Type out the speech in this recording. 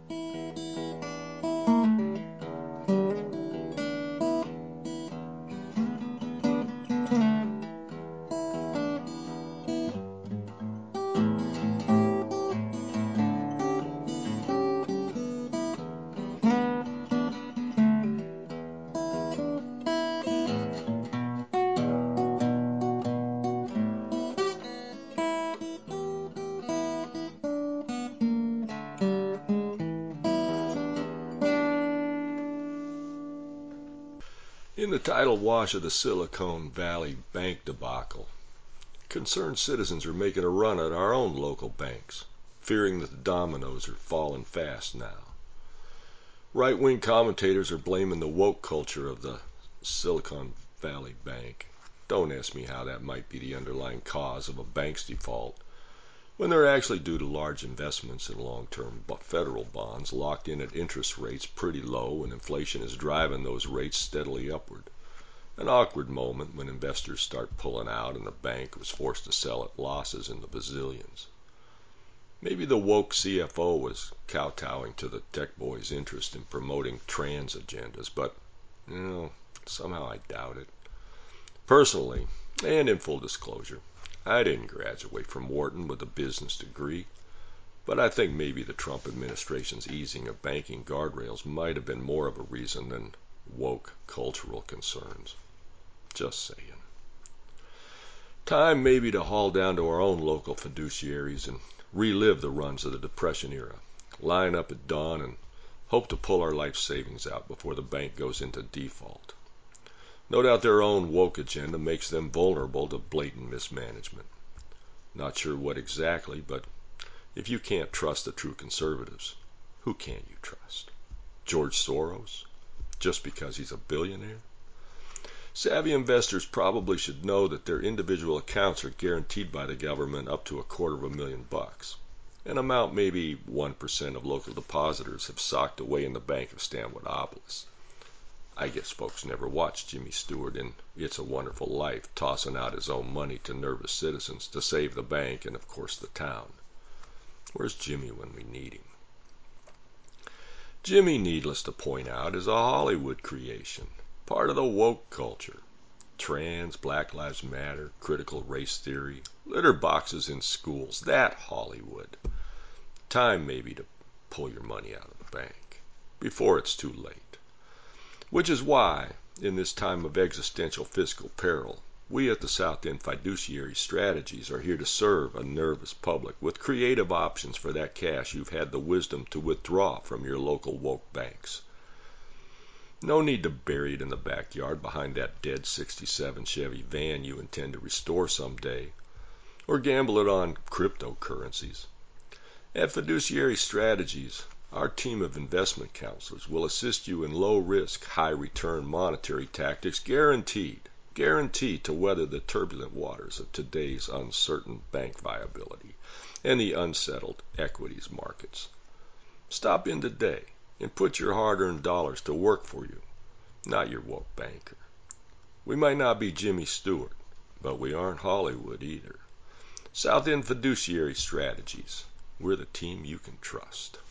In the tidal wash of the Silicon Valley bank debacle, concerned citizens are making a run at our own local banks, fearing that the dominoes are falling fast now. Right-wing commentators are blaming the woke culture of the Silicon Valley Bank. Don't ask me how that might be the underlying cause of a bank's default, when they're actually due to large investments in long-term federal bonds locked in at interest rates pretty low, and inflation is driving those rates steadily upward. An awkward moment when investors start pulling out and the bank was forced to sell at losses in the bazillions. Maybe the woke CFO was kowtowing to the tech boys' interest in promoting trans agendas, but, somehow I doubt it. Personally, and in full disclosure, I didn't graduate from Wharton with a business degree, but I think maybe the Trump administration's easing of banking guardrails might have been more of a reason than woke cultural concerns. Just saying. Time maybe to haul down to our own local fiduciaries and relive the runs of the Depression era, line up at dawn and hope to pull our life savings out before the bank goes into default. No doubt their own woke agenda makes them vulnerable to blatant mismanagement. Not sure what exactly, but if you can't trust the true conservatives, who can you trust? George Soros? Just because he's a billionaire? Savvy investors probably should know that their individual accounts are guaranteed by the government up to $250,000, an amount maybe 1% of local depositors have socked away in the Bank of Stanwood-opolis. I guess folks never watched Jimmy Stewart in It's a Wonderful Life tossing out his own money to nervous citizens to save the bank and, of course, the town. Where's Jimmy when we need him? Jimmy, needless to point out, is a Hollywood creation, part of the woke culture. Trans, Black Lives Matter, critical race theory, litter boxes in schools, that Hollywood. Time maybe to pull your money out of the bank before it's too late. Which is why, in this time of existential fiscal peril, we at the South End Fiduciary Strategies are here to serve a nervous public with creative options for that cash you've had the wisdom to withdraw from your local woke banks. No need to bury it in the backyard behind that dead '67 Chevy van you intend to restore someday, or gamble it on cryptocurrencies. At Fiduciary Strategies, our team of investment counselors will assist you in low-risk, high-return monetary tactics guaranteed to weather the turbulent waters of today's uncertain bank viability and the unsettled equities markets. Stop in today and put your hard-earned dollars to work for you, not your woke banker. We might not be Jimmy Stewart, but we aren't Hollywood either. South End Fiduciary Strategies. We're the team you can trust.